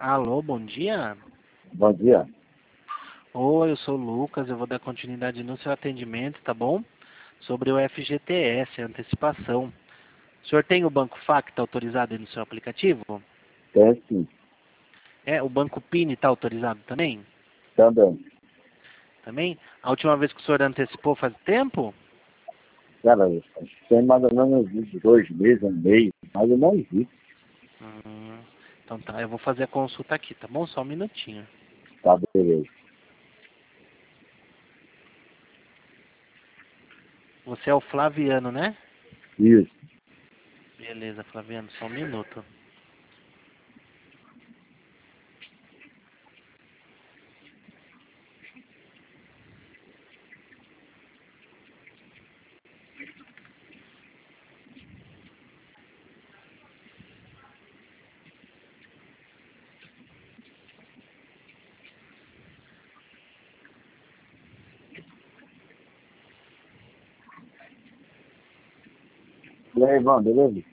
Alô, bom dia. Bom dia. Oi, eu sou o Lucas, eu vou dar continuidade no seu atendimento, tá bom? Sobre o FGTS, antecipação. O senhor tem o Banco Facta autorizado aí no seu aplicativo? Tem sim, É, o Banco Pini está autorizado também? também. Também? A última vez que o senhor antecipou faz tempo? Cara, tem mais ou menos uns 2 meses, 1 mês, mas eu não vi. Então tá, eu vou fazer a consulta aqui, tá bom? Só um minutinho. Tá, beleza. Você é o Flaviano, né? Isso. Beleza, Flaviano, só um minuto. E aí, Ivan, beleza?